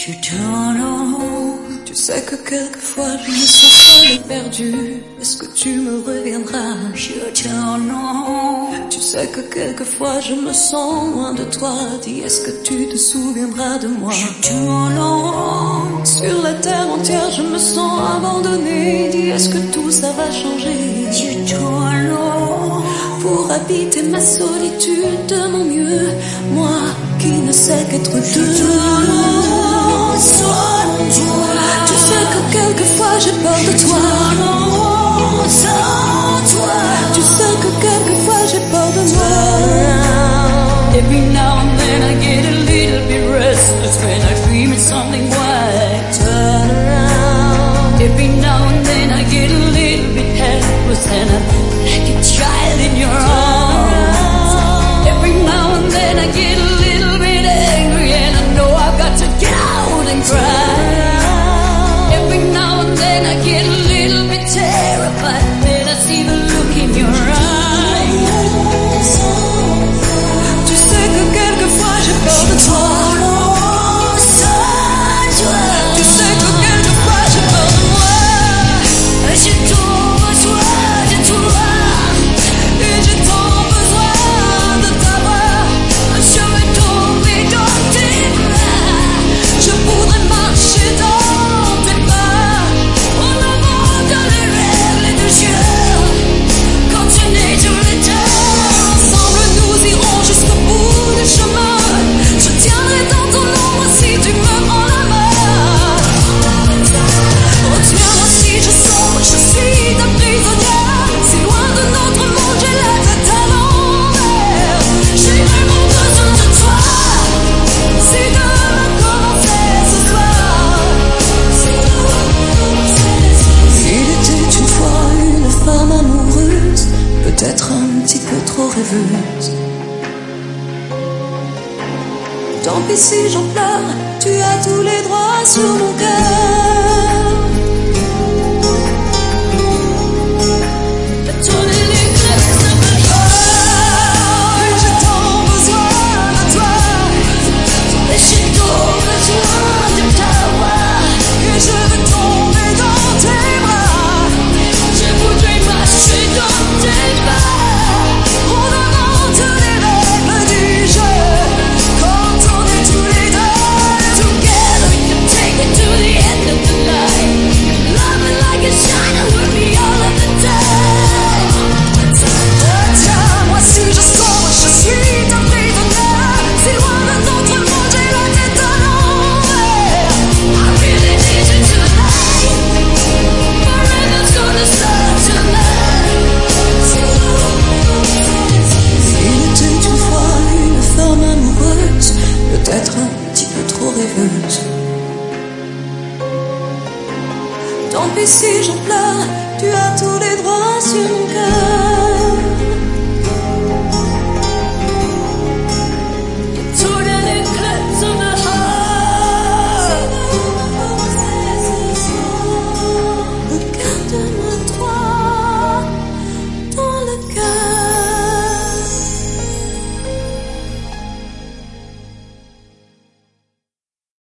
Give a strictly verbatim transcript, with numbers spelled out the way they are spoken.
You don't know. Tu sais que quelquefois je me sens seule et perdue. Est-ce que tu me reviendras? You don't know. Tu sais que quelquefois je me sens loin de toi. Dis, est-ce que tu te souviendras de moi? You don't know. Sur la terre entière je me sens abandonnée. Dis, est-ce que tout ça va changer? You don't know. Pour habiter ma solitude de mon mieux, moi qui ne sais qu'être deux. Tu sais que quelquefois j'ai peur de toi. Tu sais que quelquefois j'ai peur de moi. Every now and then I get a little bit restless when I dream of something white. Turn around. Every now and then I get a little bit helpless and I'm like a child in your arms. Every now and then I get a little bit angry and I know I've got to get out and cry. Every now and then I get a little bit terrified when I see the look in your eyes. Tu sais que quelquefois j'ai peur de toi. Tu sais que quelquefois j'ai peur de moi. J'ai tant besoin de toi. Et j'ai tant besoin de t'avoir. Je vais tomber dans tes bras. Je voudrais marcher dans tes pas. En avant dans les rêves, les deux yeux. Continuer tous les temps. Ensemble nous irons jusqu'au bout du chemin. Je tiendrai dans ton ombre si tu me prends la main. Retiens-moi si je sombre, je suis ta prisonnière. Si loin de notre monde, j'ai la tête à l'envers. J'ai vraiment besoin de toi. Si demain commençait ce soir. Il était une fois une femme amoureuse, peut-être un petit peu trop rêveuse. Tant pis si j'en pleure, tu as tous les droits sur mon cœur. Tourner les clés de ma joie. Et j'ai tant besoin de toi. Et j'ai tant besoin de t'avoir. Et je veux tomber dans tes bras. Je voudrais marcher dans tes pas. En avant tous les règles du jeu. Quand on est tous les deux together, we can take it to the end of the night. Love me like a shiner with me all of the time. Retiens-moi si je sombre, je suis ta prisonnière. Si loin de notre monde, j'ai la tête à l'envers. I really need you tonight. Forever's gonna start tonight. Il était une fois une femme amoureuse, peut-être un petit peu trop rêveuse. Tant pis si j'en pleure, tu as tous les droits sur mon cœur.